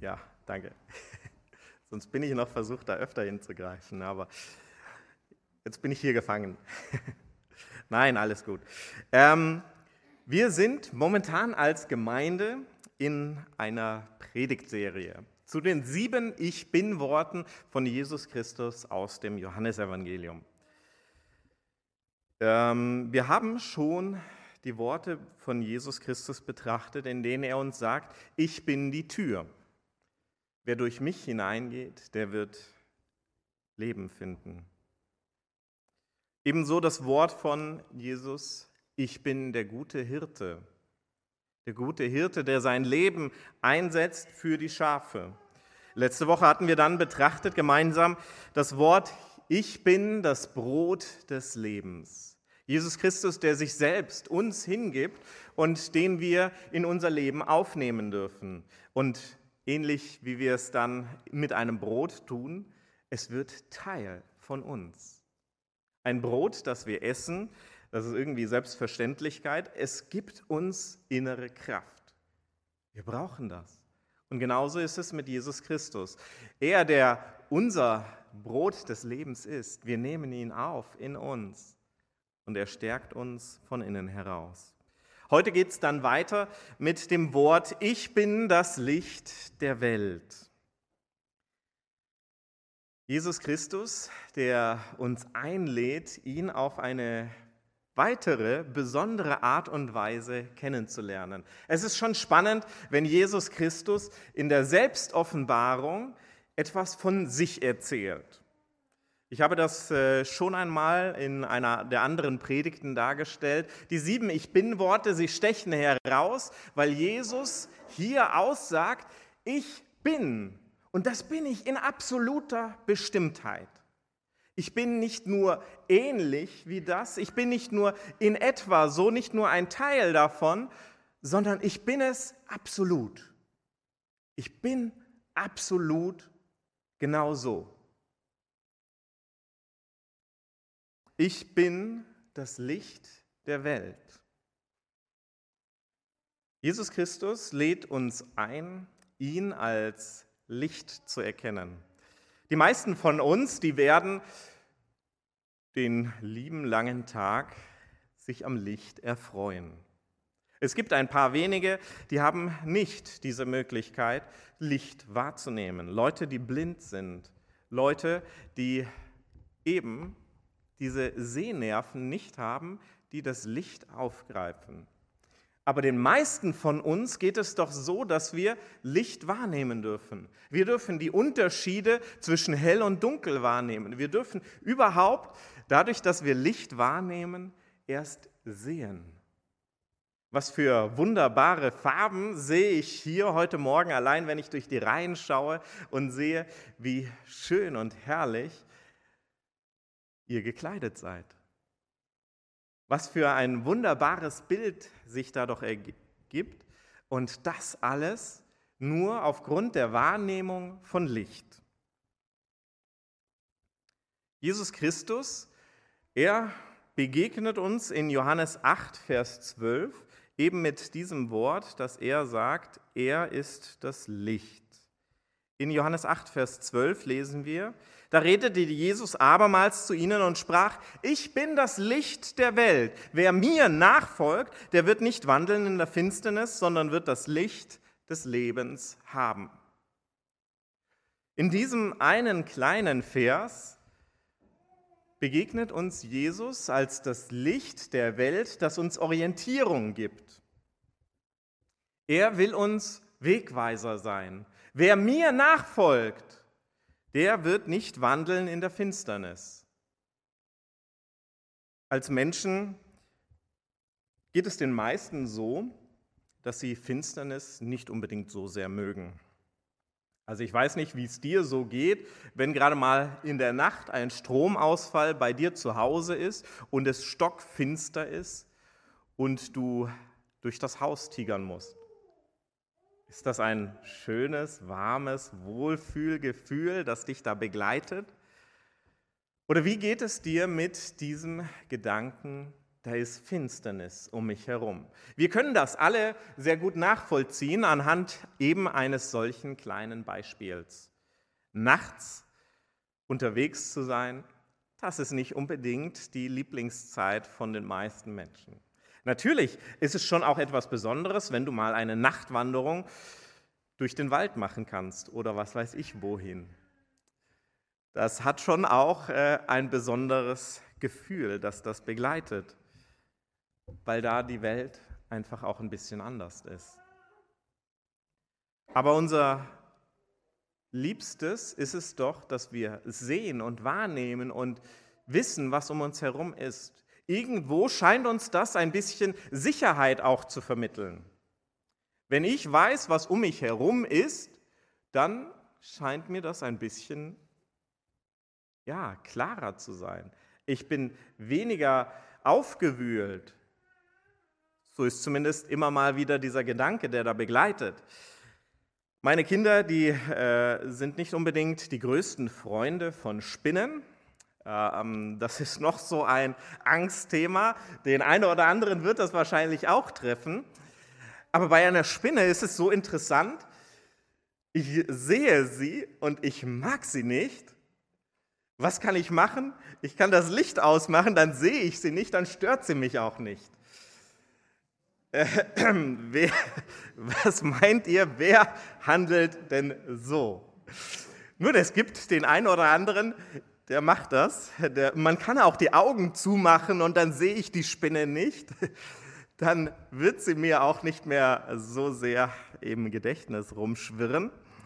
Ja, danke. Sonst bin ich noch versucht, da öfter hinzugreifen, aber jetzt bin ich hier gefangen. Nein, alles gut. Wir sind momentan als Gemeinde in einer Predigtserie zu den 7 Ich Bin-Worten von Jesus Christus aus dem Johannesevangelium. Wir haben schon die Worte von Jesus Christus betrachtet, in denen er uns sagt, ich bin die Tür. Wer durch mich hineingeht, der wird Leben finden. Ebenso das Wort von Jesus, ich bin der gute Hirte. Der gute Hirte, der sein Leben einsetzt für die Schafe. Letzte Woche hatten wir dann betrachtet gemeinsam das Wort, ich bin das Brot des Lebens. Jesus Christus, der sich selbst uns hingibt und den wir in unser Leben aufnehmen dürfen. Und ähnlich wie wir es dann mit einem Brot tun, es wird Teil von uns. Ein Brot, das wir essen, das ist irgendwie Selbstverständlichkeit, es gibt uns innere Kraft. Wir brauchen das. Und genauso ist es mit Jesus Christus. Er, der unser Brot des Lebens ist, wir nehmen ihn auf in uns und er stärkt uns von innen heraus. Heute geht es dann weiter mit dem Wort, ich bin das Licht der Welt. Jesus Christus, der uns einlädt, ihn auf eine weitere, besondere Art und Weise kennenzulernen. Es ist schon spannend, wenn Jesus Christus in der Selbstoffenbarung etwas von sich erzählt. Ich habe das schon einmal in einer der anderen Predigten dargestellt. Die 7 Ich-Bin-Worte, sie stechen heraus, weil Jesus hier aussagt, ich bin. Und das bin ich in absoluter Bestimmtheit. Ich bin nicht nur ähnlich wie das, ich bin nicht nur in etwa so, nicht nur ein Teil davon, sondern ich bin es absolut. Ich bin absolut genau so. Ich bin das Licht der Welt. Jesus Christus lädt uns ein, ihn als Licht zu erkennen. Die meisten von uns, die werden den lieben langen Tag sich am Licht erfreuen. Es gibt ein paar wenige, die haben nicht diese Möglichkeit, Licht wahrzunehmen. Leute, die blind sind. Leute, die eben diese Sehnerven nicht haben, die das Licht aufgreifen. Aber den meisten von uns geht es doch so, dass wir Licht wahrnehmen dürfen. Wir dürfen die Unterschiede zwischen hell und dunkel wahrnehmen. Wir dürfen überhaupt, dadurch, dass wir Licht wahrnehmen, erst sehen. Was für wunderbare Farben sehe ich hier heute Morgen, allein wenn ich durch die Reihen schaue und sehe, wie schön und herrlich ihr gekleidet seid. Was für ein wunderbares Bild sich da doch ergibt und das alles nur aufgrund der Wahrnehmung von Licht. Jesus Christus, er begegnet uns in Johannes 8, Vers 12, eben mit diesem Wort, dass er sagt, er ist das Licht. In Johannes 8, Vers 12 lesen wir, da redete Jesus abermals zu ihnen und sprach, ich bin das Licht der Welt. Wer mir nachfolgt, der wird nicht wandeln in der Finsternis, sondern wird das Licht des Lebens haben. In diesem einen kleinen Vers begegnet uns Jesus als das Licht der Welt, das uns Orientierung gibt. Er will uns Wegweiser sein. Wer mir nachfolgt, der wird nicht wandeln in der Finsternis. Als Menschen geht es den meisten so, dass sie Finsternis nicht unbedingt so sehr mögen. Also ich weiß nicht, wie es dir so geht, wenn gerade mal in der Nacht ein Stromausfall bei dir zu Hause ist und es stockfinster ist und du durch das Haus tigern musst. Ist das ein schönes, warmes Wohlfühlgefühl, das dich da begleitet? Oder wie geht es dir mit diesem Gedanken, da ist Finsternis um mich herum. Wir können das alle sehr gut nachvollziehen anhand eben eines solchen kleinen Beispiels. Nachts unterwegs zu sein, das ist nicht unbedingt die Lieblingszeit von den meisten Menschen. Natürlich ist es schon auch etwas Besonderes, wenn du mal eine Nachtwanderung durch den Wald machen kannst oder was weiß ich wohin. Das hat schon auch ein besonderes Gefühl, das das begleitet, weil da die Welt einfach auch ein bisschen anders ist. Aber unser Liebstes ist es doch, dass wir sehen und wahrnehmen und wissen, was um uns herum ist. Irgendwo scheint uns das ein bisschen Sicherheit auch zu vermitteln. Wenn ich weiß, was um mich herum ist, dann scheint mir das ein bisschen klarer zu sein. Ich bin weniger aufgewühlt. So ist zumindest immer mal wieder dieser Gedanke, der da begleitet. Meine Kinder, die sind nicht unbedingt die größten Freunde von Spinnen. Das ist noch so ein Angstthema. Den einen oder anderen wird das wahrscheinlich auch treffen. Aber bei einer Spinne ist es so interessant, ich sehe sie und ich mag sie nicht. Was kann ich machen? Ich kann das Licht ausmachen, dann sehe ich sie nicht, dann stört sie mich auch nicht. Was meint ihr, wer handelt denn so? Nun, es gibt den einen oder anderen, der macht das. Man kann auch die Augen zumachen und dann sehe ich die Spinne nicht. Dann wird sie mir auch nicht mehr so sehr im Gedächtnis rumschwirren.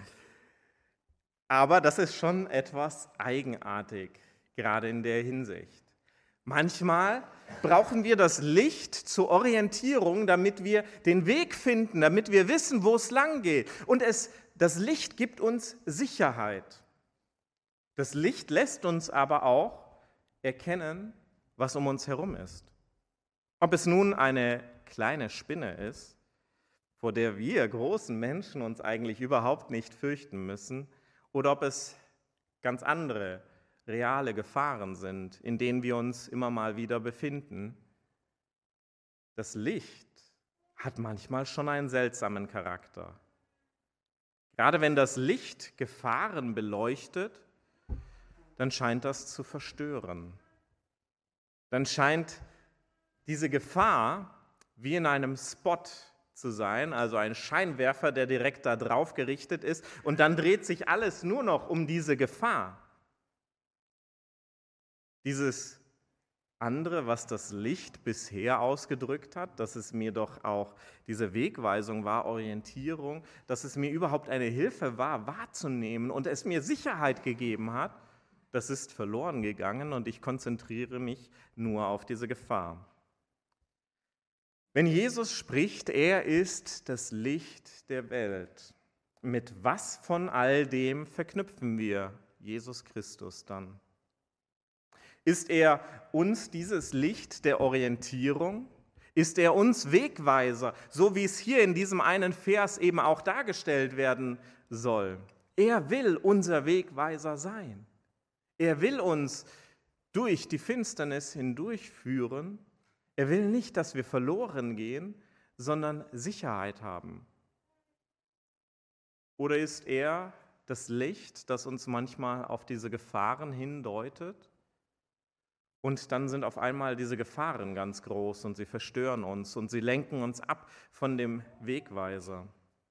Aber das ist schon etwas eigenartig, gerade in der Hinsicht. Manchmal brauchen wir das Licht zur Orientierung, damit wir den Weg finden, damit wir wissen, wo es lang geht. Und das Licht gibt uns Sicherheit. Das Licht lässt uns aber auch erkennen, was um uns herum ist. Ob es nun eine kleine Spinne ist, vor der wir großen Menschen uns eigentlich überhaupt nicht fürchten müssen, oder ob es ganz andere reale Gefahren sind, in denen wir uns immer mal wieder befinden. Das Licht hat manchmal schon einen seltsamen Charakter. Gerade wenn das Licht Gefahren beleuchtet, dann scheint das zu verstören. Dann scheint diese Gefahr wie in einem Spot zu sein, also ein Scheinwerfer, der direkt da drauf gerichtet ist, und dann dreht sich alles nur noch um diese Gefahr. Dieses andere, was das Licht bisher ausgedrückt hat, dass es mir doch auch diese Wegweisung war, Orientierung, dass es mir überhaupt eine Hilfe war, wahrzunehmen und es mir Sicherheit gegeben hat, das ist verloren gegangen und ich konzentriere mich nur auf diese Gefahr. Wenn Jesus spricht, er ist das Licht der Welt, mit was von all dem verknüpfen wir Jesus Christus dann? Ist er uns dieses Licht der Orientierung? Ist er uns Wegweiser, so wie es hier in diesem einen Vers eben auch dargestellt werden soll? Er will unser Wegweiser sein. Er will uns durch die Finsternis hindurchführen. Er will nicht, dass wir verloren gehen, sondern Sicherheit haben. Oder ist er das Licht, das uns manchmal auf diese Gefahren hindeutet? Und dann sind auf einmal diese Gefahren ganz groß und sie verstören uns und sie lenken uns ab von dem Wegweiser.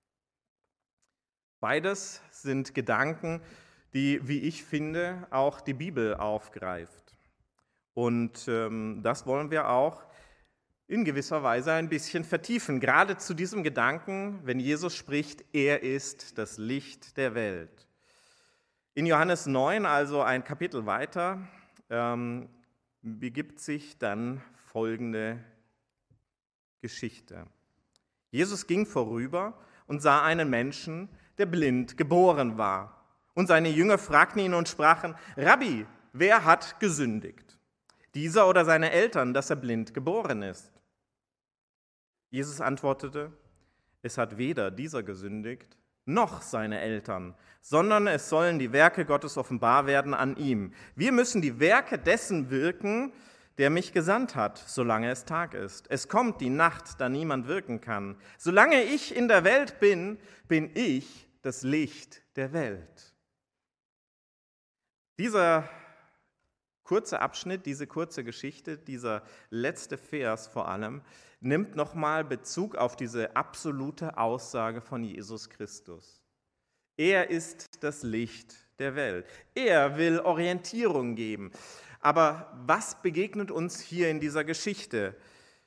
Beides sind Gedanken, die, wie ich finde, auch die Bibel aufgreift. Und das wollen wir auch in gewisser Weise ein bisschen vertiefen. Gerade zu diesem Gedanken, wenn Jesus spricht, er ist das Licht der Welt. In Johannes 9, also ein Kapitel weiter, begibt sich dann folgende Geschichte. Jesus ging vorüber und sah einen Menschen, der blind geboren war. Und seine Jünger fragten ihn und sprachen: Rabbi, wer hat gesündigt? Dieser oder seine Eltern, dass er blind geboren ist? Jesus antwortete: Es hat weder dieser gesündigt, noch seine Eltern, sondern es sollen die Werke Gottes offenbar werden an ihm. Wir müssen die Werke dessen wirken, der mich gesandt hat, solange es Tag ist. Es kommt die Nacht, da niemand wirken kann. Solange ich in der Welt bin, bin ich das Licht der Welt. Dieser kurze Abschnitt, diese kurze Geschichte, dieser letzte Vers vor allem, nimmt nochmal Bezug auf diese absolute Aussage von Jesus Christus. Er ist das Licht der Welt. Er will Orientierung geben. Aber was begegnet uns hier in dieser Geschichte?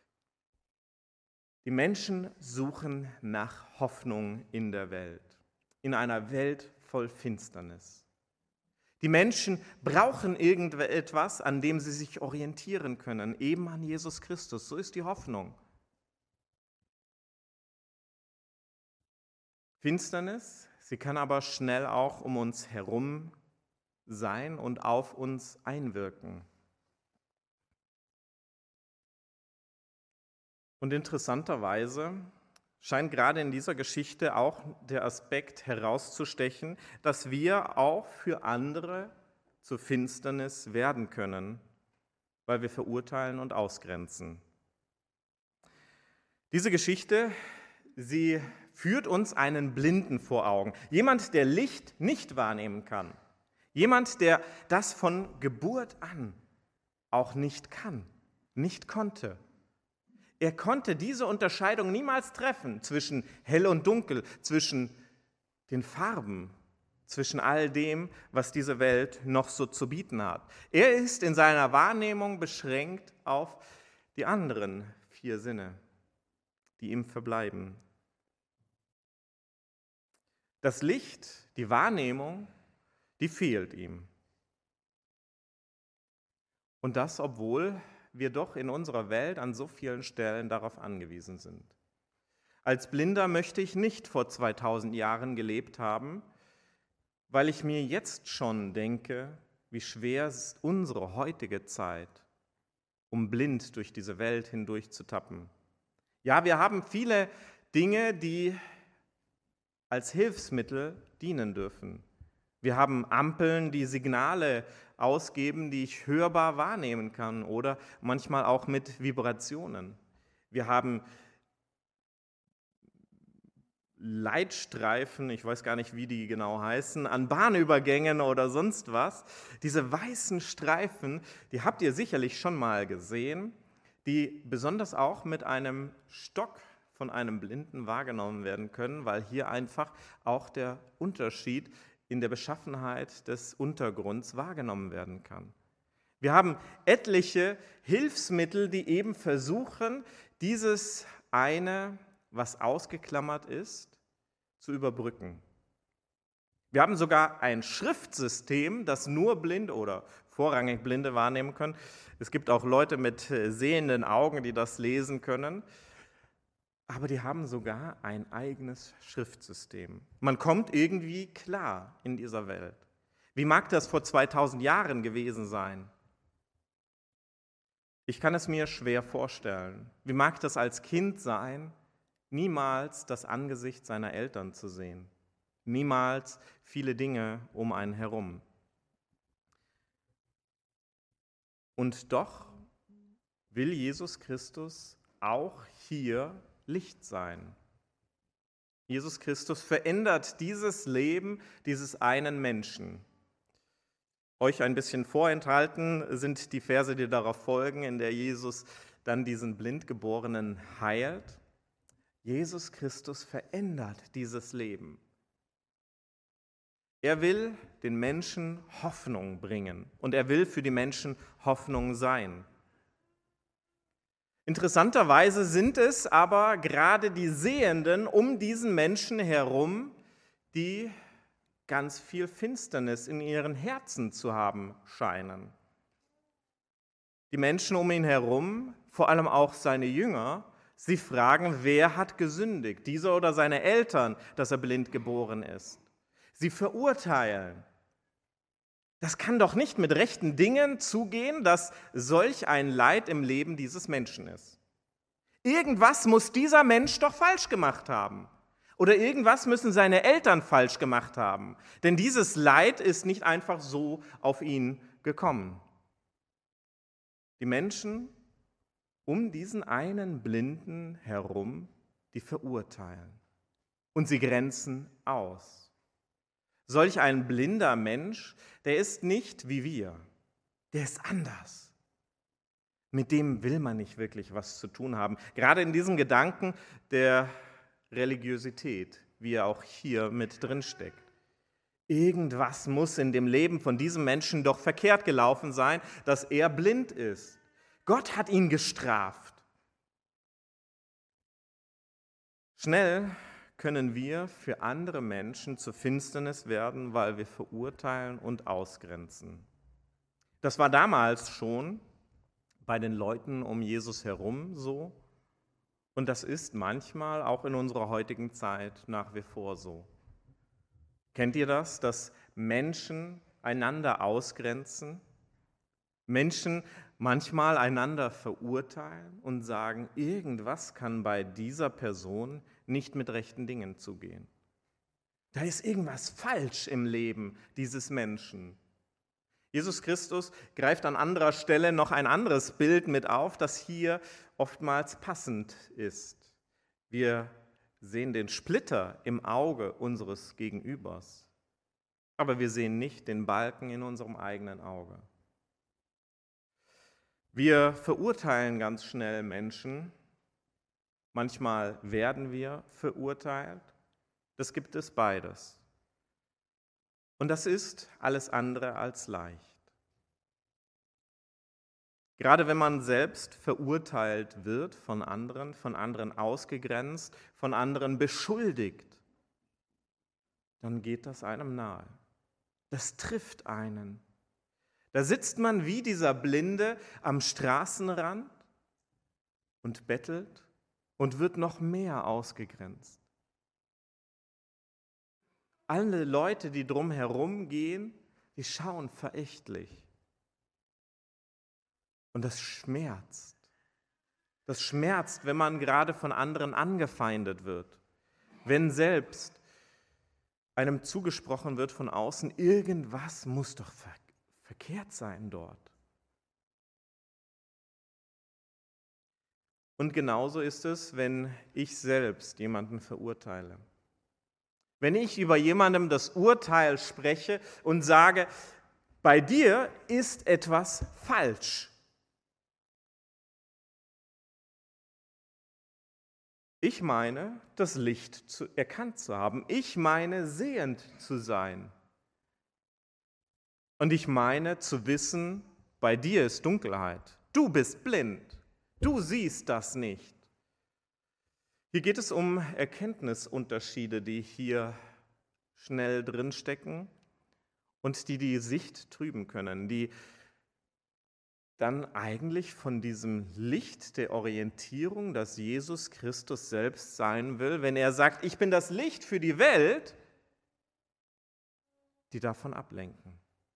Die Menschen suchen nach Hoffnung in der Welt, in einer Welt voll Finsternis. Die Menschen brauchen irgendetwas, an dem sie sich orientieren können, eben an Jesus Christus. So ist die Hoffnung. Finsternis, sie kann aber schnell auch um uns herum sein und auf uns einwirken. Und interessanterweise scheint gerade in dieser Geschichte auch der Aspekt herauszustechen, dass wir auch für andere zur Finsternis werden können, weil wir verurteilen und ausgrenzen. Diese Geschichte, sie führt uns einen Blinden vor Augen, jemand, der Licht nicht wahrnehmen kann, jemand, der das von Geburt an auch nicht kann, nicht konnte. Er konnte diese Unterscheidung niemals treffen zwischen hell und dunkel, zwischen den Farben, zwischen all dem, was diese Welt noch so zu bieten hat. Er ist in seiner Wahrnehmung beschränkt auf die anderen 4 Sinne, die ihm verbleiben. Das Licht, die Wahrnehmung, die fehlt ihm. Und das, obwohl wir doch in unserer Welt an so vielen Stellen darauf angewiesen sind. Als Blinder möchte ich nicht vor 2000 Jahren gelebt haben, weil ich mir jetzt schon denke, wie schwer ist unsere heutige Zeit, um blind durch diese Welt hindurch zu tappen. Ja, wir haben viele Dinge, die als Hilfsmittel dienen dürfen. Wir haben Ampeln, die Signale ausgeben, die ich hörbar wahrnehmen kann oder manchmal auch mit Vibrationen. Wir haben Leitstreifen, ich weiß gar nicht, wie die genau heißen, an Bahnübergängen oder sonst was. Diese weißen Streifen, die habt ihr sicherlich schon mal gesehen, die besonders auch mit einem Stock von einem Blinden wahrgenommen werden können, weil hier einfach auch der Unterschied in der Beschaffenheit des Untergrunds wahrgenommen werden kann. Wir haben etliche Hilfsmittel, die eben versuchen, dieses eine, was ausgeklammert ist, zu überbrücken. Wir haben sogar ein Schriftsystem, das nur Blinde oder vorrangig Blinde wahrnehmen können. Es gibt auch Leute mit sehenden Augen, die das lesen können. Aber die haben sogar ein eigenes Schriftsystem. Man kommt irgendwie klar in dieser Welt. Wie mag das vor 2000 Jahren gewesen sein? Ich kann es mir schwer vorstellen. Wie mag das als Kind sein, niemals das Angesicht seiner Eltern zu sehen? Niemals viele Dinge um einen herum. Und doch will Jesus Christus auch hier Licht sein. Jesus Christus verändert dieses Leben dieses einen Menschen. Euch ein bisschen vorenthalten sind die Verse, die darauf folgen, in der Jesus dann diesen Blindgeborenen heilt. Jesus Christus verändert dieses Leben. Er will den Menschen Hoffnung bringen und er will für die Menschen Hoffnung sein. Interessanterweise sind es aber gerade die Sehenden um diesen Menschen herum, die ganz viel Finsternis in ihren Herzen zu haben scheinen. Die Menschen um ihn herum, vor allem auch seine Jünger, sie fragen, wer hat gesündigt, dieser oder seine Eltern, dass er blind geboren ist. Sie verurteilen. Das kann doch nicht mit rechten Dingen zugehen, dass solch ein Leid im Leben dieses Menschen ist. Irgendwas muss dieser Mensch doch falsch gemacht haben. Oder irgendwas müssen seine Eltern falsch gemacht haben. Denn dieses Leid ist nicht einfach so auf ihn gekommen. Die Menschen um diesen einen Blinden herum, die verurteilen und sie grenzen aus. Solch ein blinder Mensch, der ist nicht wie wir, der ist anders. Mit dem will man nicht wirklich was zu tun haben. Gerade in diesem Gedanken der Religiosität, wie er auch hier mit drin steckt. Irgendwas muss in dem Leben von diesem Menschen doch verkehrt gelaufen sein, dass er blind ist. Gott hat ihn gestraft. Schnell können wir für andere Menschen zur Finsternis werden, weil wir verurteilen und ausgrenzen. Das war damals schon bei den Leuten um Jesus herum so und das ist manchmal auch in unserer heutigen Zeit nach wie vor so. Kennt ihr das, dass Menschen einander ausgrenzen, Menschen manchmal einander verurteilen und sagen, irgendwas kann bei dieser Person nicht mit rechten Dingen zugehen. Da ist irgendwas falsch im Leben dieses Menschen. Jesus Christus greift an anderer Stelle noch ein anderes Bild mit auf, das hier oftmals passend ist. Wir sehen den Splitter im Auge unseres Gegenübers, aber wir sehen nicht den Balken in unserem eigenen Auge. Wir verurteilen ganz schnell Menschen, manchmal werden wir verurteilt, das gibt es beides. Und das ist alles andere als leicht. Gerade wenn man selbst verurteilt wird von anderen ausgegrenzt, von anderen beschuldigt, dann geht das einem nahe. Das trifft einen. Da sitzt man wie dieser Blinde am Straßenrand und bettelt und wird noch mehr ausgegrenzt. Alle Leute, die drumherum gehen, die schauen verächtlich. Und das schmerzt. Das schmerzt, wenn man gerade von anderen angefeindet wird. Wenn selbst einem zugesprochen wird von außen, irgendwas muss doch verkehrt sein dort. Und genauso ist es, wenn ich selbst jemanden verurteile. Wenn ich über jemandem das Urteil spreche und sage, bei dir ist etwas falsch. Ich meine, das Licht erkannt zu haben. Ich meine, sehend zu sein. Und ich meine, zu wissen, bei dir ist Dunkelheit. Du bist blind. Du siehst das nicht. Hier geht es um Erkenntnisunterschiede, die hier schnell drinstecken und die Sicht trüben können, die dann eigentlich von diesem Licht der Orientierung, das Jesus Christus selbst sein will, wenn er sagt, ich bin das Licht für die Welt, die davon ablenken.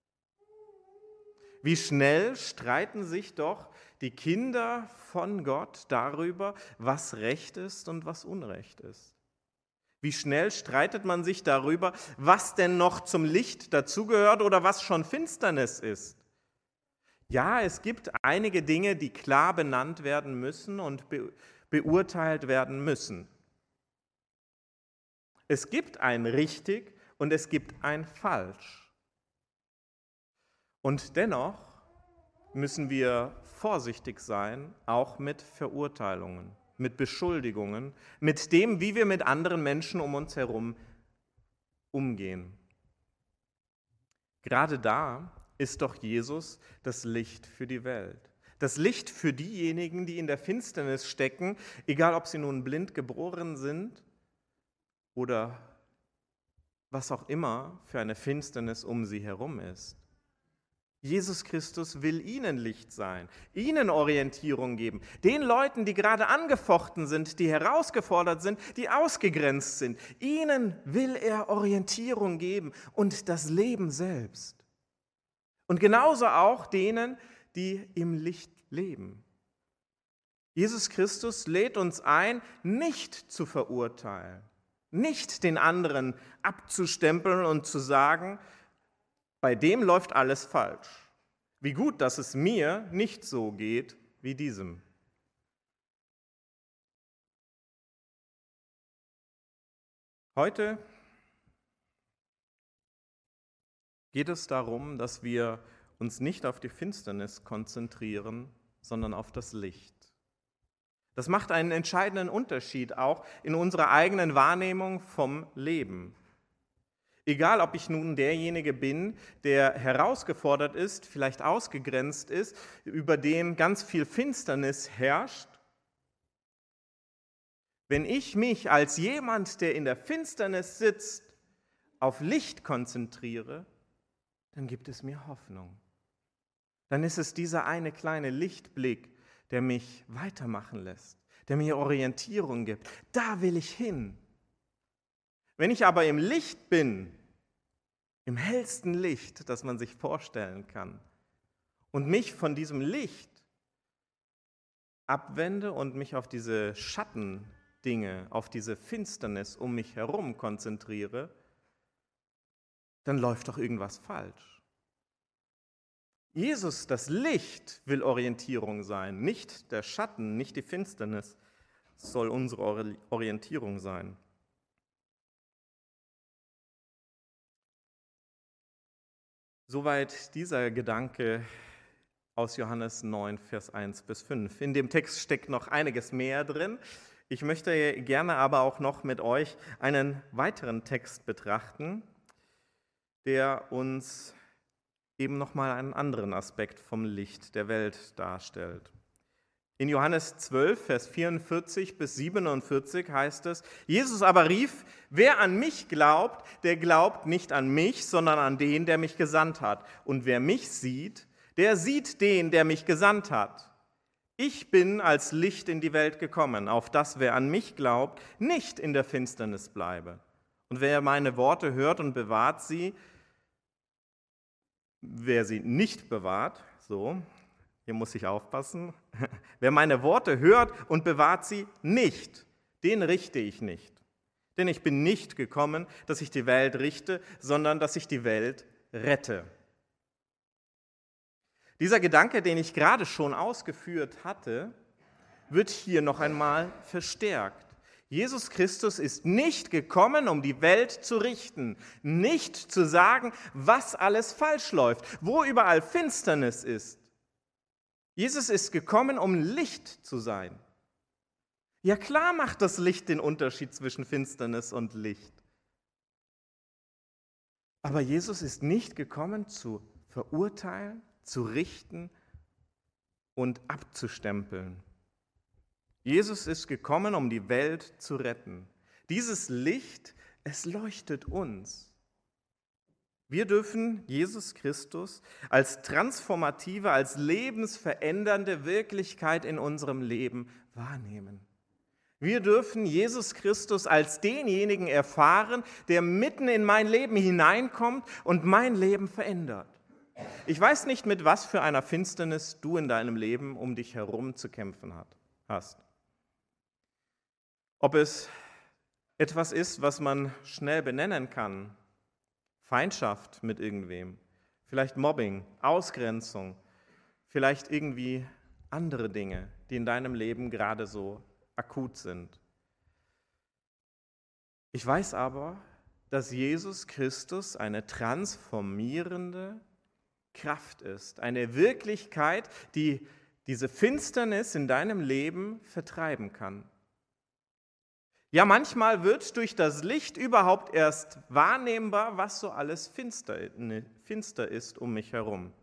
Wie schnell streiten sich doch die Kinder von Gott darüber, was Recht ist und was Unrecht ist. Wie schnell streitet man sich darüber, was denn noch zum Licht dazugehört oder was schon Finsternis ist. Ja, es gibt einige Dinge, die klar benannt werden müssen und beurteilt werden müssen. Es gibt ein richtig und es gibt ein falsch. Und dennoch müssen wir vorsichtig sein, auch mit Verurteilungen, mit Beschuldigungen, mit dem, wie wir mit anderen Menschen um uns herum umgehen. Gerade da ist doch Jesus das Licht für die Welt. Das Licht für diejenigen, die in der Finsternis stecken, egal ob sie nun blind geboren sind oder was auch immer für eine Finsternis um sie herum ist. Jesus Christus will ihnen Licht sein, ihnen Orientierung geben. Den Leuten, die gerade angefochten sind, die herausgefordert sind, die ausgegrenzt sind, ihnen will er Orientierung geben und das Leben selbst. Und genauso auch denen, die im Licht leben. Jesus Christus lädt uns ein, nicht zu verurteilen, nicht den anderen abzustempeln und zu sagen, bei dem läuft alles falsch. Wie gut, dass es mir nicht so geht wie diesem. Heute geht es darum, dass wir uns nicht auf die Finsternis konzentrieren, sondern auf das Licht. Das macht einen entscheidenden Unterschied auch in unserer eigenen Wahrnehmung vom Leben. Egal, ob ich nun derjenige bin, der herausgefordert ist, vielleicht ausgegrenzt ist, über den ganz viel Finsternis herrscht. Wenn ich mich als jemand, der in der Finsternis sitzt, auf Licht konzentriere, dann gibt es mir Hoffnung. Dann ist es dieser eine kleine Lichtblick, der mich weitermachen lässt, der mir Orientierung gibt. Da will ich hin. Wenn ich aber im Licht bin, im hellsten Licht, das man sich vorstellen kann, und mich von diesem Licht abwende und mich auf diese Schattendinge, auf diese Finsternis um mich herum konzentriere, dann läuft doch irgendwas falsch. Jesus, das Licht, will Orientierung sein, nicht der Schatten, nicht die Finsternis soll unsere Orientierung sein. Soweit dieser Gedanke aus Johannes 9, Vers 1 bis 5. In dem Text steckt noch einiges mehr drin. Ich möchte gerne aber auch noch mit euch einen weiteren Text betrachten, der uns eben nochmal einen anderen Aspekt vom Licht der Welt darstellt. In Johannes 12, Vers 44 bis 47 heißt es, Jesus aber rief, wer an mich glaubt, der glaubt nicht an mich, sondern an den, der mich gesandt hat. Und wer mich sieht, der sieht den, der mich gesandt hat. Ich bin als Licht in die Welt gekommen, auf dass wer an mich glaubt, nicht in der Finsternis bleibe. Und wer meine Worte hört und bewahrt sie, wer sie nicht bewahrt, so, hier muss ich aufpassen, wer meine Worte hört und bewahrt sie nicht, den richte ich nicht. Denn ich bin nicht gekommen, dass ich die Welt richte, sondern dass ich die Welt rette. Dieser Gedanke, den ich gerade schon ausgeführt hatte, wird hier noch einmal verstärkt. Jesus Christus ist nicht gekommen, um die Welt zu richten, nicht zu sagen, was alles falsch läuft, wo überall Finsternis ist. Jesus ist gekommen, um Licht zu sein. Ja klar macht das Licht den Unterschied zwischen Finsternis und Licht. Aber Jesus ist nicht gekommen, zu verurteilen, zu richten und abzustempeln. Jesus ist gekommen, um die Welt zu retten. Dieses Licht, es leuchtet uns. Wir dürfen Jesus Christus als transformative, als lebensverändernde Wirklichkeit in unserem Leben wahrnehmen. Wir dürfen Jesus Christus als denjenigen erfahren, der mitten in mein Leben hineinkommt und mein Leben verändert. Ich weiß nicht, mit was für einer Finsternis du in deinem Leben um dich herum zu kämpfen hast. Ob es etwas ist, was man schnell benennen kann, Feindschaft mit irgendwem, vielleicht Mobbing, Ausgrenzung, vielleicht irgendwie andere Dinge, die in deinem Leben gerade so akut sind. Ich weiß aber, dass Jesus Christus eine transformierende Kraft ist, eine Wirklichkeit, die diese Finsternis in deinem Leben vertreiben kann. Ja, manchmal wird durch das Licht überhaupt erst wahrnehmbar, was so alles finster ist um mich herum.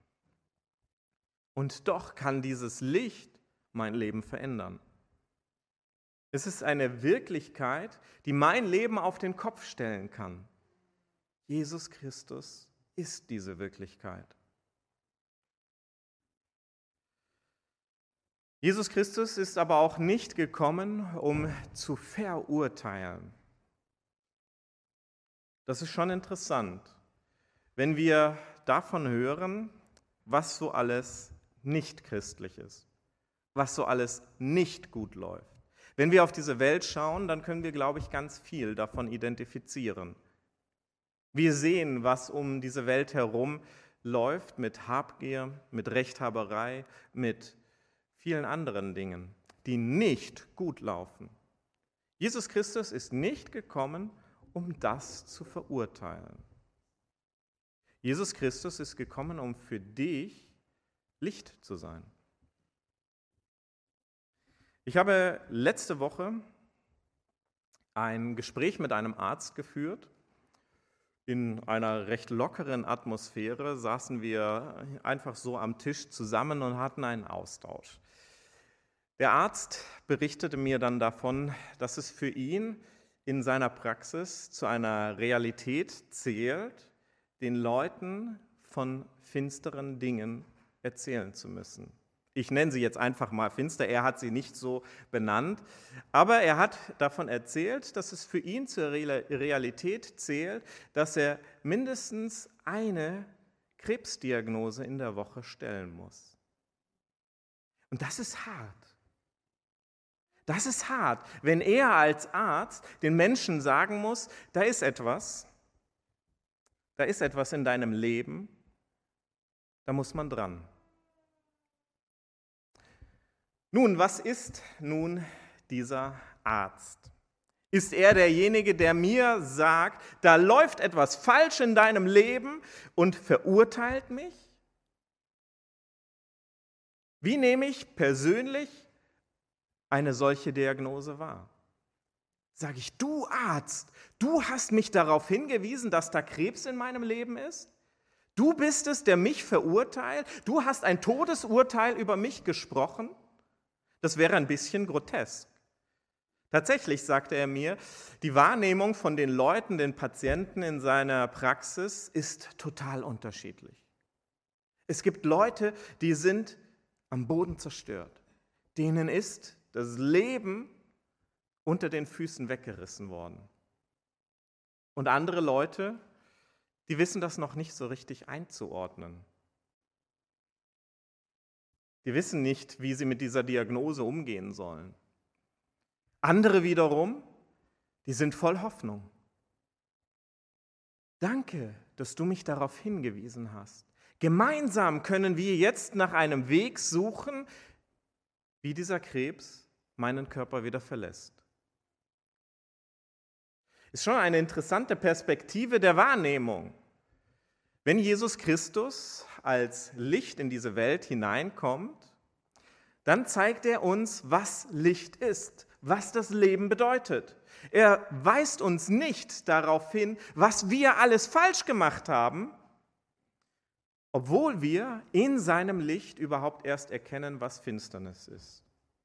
Und doch kann dieses Licht mein Leben verändern. Es ist eine Wirklichkeit, die mein Leben auf den Kopf stellen kann. Jesus Christus ist diese Wirklichkeit. Jesus Christus ist aber auch nicht gekommen, um zu verurteilen. Das ist schon interessant, wenn wir davon hören, was so alles nicht christlich ist, was so alles nicht gut läuft. Wenn wir auf diese Welt schauen, dann können wir, glaube ich, ganz viel davon identifizieren. Wir sehen, was um diese Welt herum läuft mit Habgier, mit Rechthaberei, mit vielen anderen Dingen, die nicht gut laufen. Jesus Christus ist nicht gekommen, um das zu verurteilen. Jesus Christus ist gekommen, um für dich Licht zu sein. Ich habe letzte Woche ein Gespräch mit einem Arzt geführt. In einer recht lockeren Atmosphäre saßen wir einfach so am Tisch zusammen und hatten einen Austausch. Der Arzt berichtete mir dann davon, dass es für ihn in seiner Praxis zu einer Realität zählt, den Leuten von finsteren Dingen erzählen zu müssen. Ich nenne sie jetzt einfach mal finster, er hat sie nicht so benannt, aber er hat davon erzählt, dass es für ihn zur Realität zählt, dass er mindestens eine Krebsdiagnose in der Woche stellen muss. Und das ist hart. Das ist hart, wenn er als Arzt den Menschen sagen muss, da ist etwas in deinem Leben, da muss man dran. Nun, was ist nun dieser Arzt? Ist er derjenige, der mir sagt, da läuft etwas falsch in deinem Leben und verurteilt mich? Wie nehme ich persönlich eine solche Diagnose wahr? Sage ich, du Arzt, du hast mich darauf hingewiesen, dass da Krebs in meinem Leben ist? Du bist es, der mich verurteilt? Du hast ein Todesurteil über mich gesprochen? Das wäre ein bisschen grotesk. Tatsächlich, sagte er mir, die Wahrnehmung von den Leuten, den Patienten in seiner Praxis ist total unterschiedlich. Es gibt Leute, die sind am Boden zerstört. Denen ist das Leben unter den Füßen weggerissen worden. Und andere Leute, die wissen das noch nicht so richtig einzuordnen. Die wissen nicht, wie sie mit dieser Diagnose umgehen sollen. Andere wiederum, die sind voll Hoffnung. Danke, dass du mich darauf hingewiesen hast. Gemeinsam können wir jetzt nach einem Weg suchen, wie dieser Krebs meinen Körper wieder verlässt. Ist schon eine interessante Perspektive der Wahrnehmung. Wenn Jesus Christus als Licht in diese Welt hineinkommt, dann zeigt er uns, was Licht ist, was das Leben bedeutet. Er weist uns nicht darauf hin, was wir alles falsch gemacht haben, obwohl wir in seinem Licht überhaupt erst erkennen, was Finsternis ist.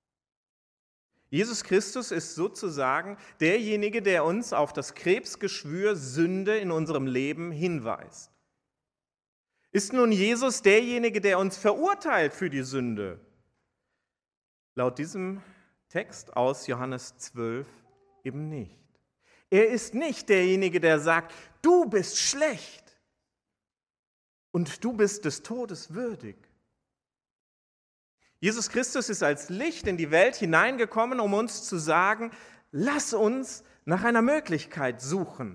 Jesus Christus ist sozusagen derjenige, der uns auf das Krebsgeschwür Sünde in unserem Leben hinweist. Ist nun Jesus derjenige, der uns verurteilt für die Sünde? Laut diesem Text aus Johannes 12 eben nicht. Er ist nicht derjenige, der sagt, du bist schlecht und du bist des Todes würdig. Jesus Christus ist als Licht in die Welt hineingekommen, um uns zu sagen, lass uns nach einer Möglichkeit suchen.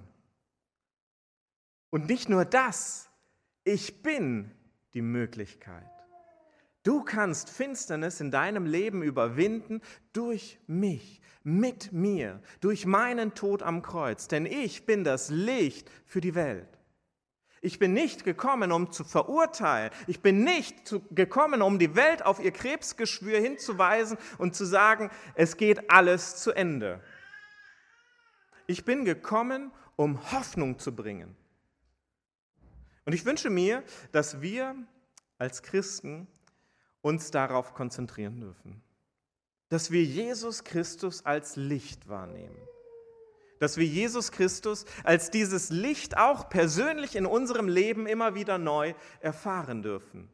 Und nicht nur das, ich bin die Möglichkeit. Du kannst Finsternis in deinem Leben überwinden durch mich, mit mir, durch meinen Tod am Kreuz. Denn ich bin das Licht für die Welt. Ich bin nicht gekommen, um zu verurteilen. Ich bin nicht gekommen, um die Welt auf ihr Krebsgeschwür hinzuweisen und zu sagen, es geht alles zu Ende. Ich bin gekommen, um Hoffnung zu bringen. Und ich wünsche mir, dass wir als Christen uns darauf konzentrieren dürfen. Dass wir Jesus Christus als Licht wahrnehmen. Dass wir Jesus Christus als dieses Licht auch persönlich in unserem Leben immer wieder neu erfahren dürfen.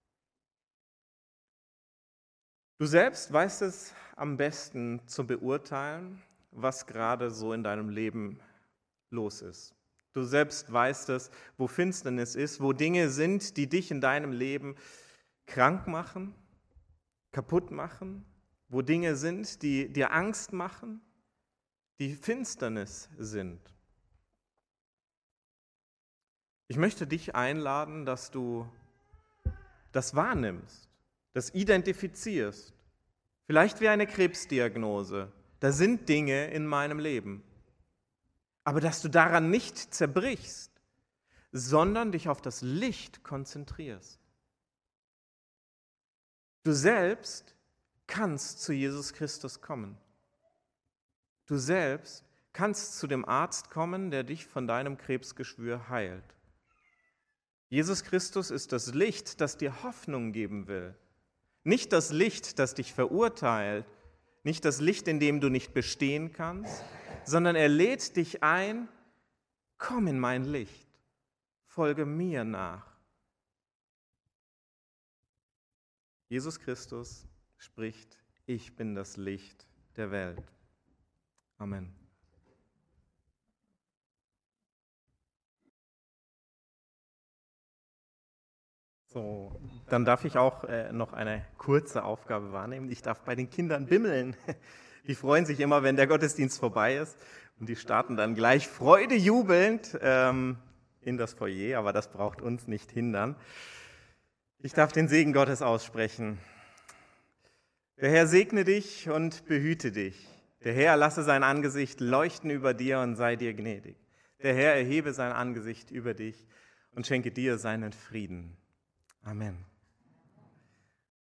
Du selbst weißt es am besten zu beurteilen, was gerade so in deinem Leben los ist. Du selbst weißt es, wo Finsternis ist, wo Dinge sind, die dich in deinem Leben krank machen, kaputt machen, wo Dinge sind, die dir Angst machen, die Finsternis sind. Ich möchte dich einladen, dass du das wahrnimmst, das identifizierst. Vielleicht wie eine Krebsdiagnose. Da sind Dinge in meinem Leben. Aber dass du daran nicht zerbrichst, sondern dich auf das Licht konzentrierst. Du selbst kannst zu Jesus Christus kommen. Du selbst kannst zu dem Arzt kommen, der dich von deinem Krebsgeschwür heilt. Jesus Christus ist das Licht, das dir Hoffnung geben will. Nicht das Licht, das dich verurteilt, nicht das Licht, in dem du nicht bestehen kannst, sondern er lädt dich ein, komm in mein Licht, folge mir nach. Jesus Christus spricht, ich bin das Licht der Welt. Amen. So, dann darf ich auch noch eine kurze Aufgabe wahrnehmen. Ich darf bei den Kindern bimmeln. Die freuen sich immer, wenn der Gottesdienst vorbei ist. Und die starten dann gleich freudejubelnd in das Foyer, aber das braucht uns nicht hindern. Ich darf den Segen Gottes aussprechen. Der Herr segne dich und behüte dich. Der Herr lasse sein Angesicht leuchten über dir und sei dir gnädig. Der Herr erhebe sein Angesicht über dich und schenke dir seinen Frieden. Amen.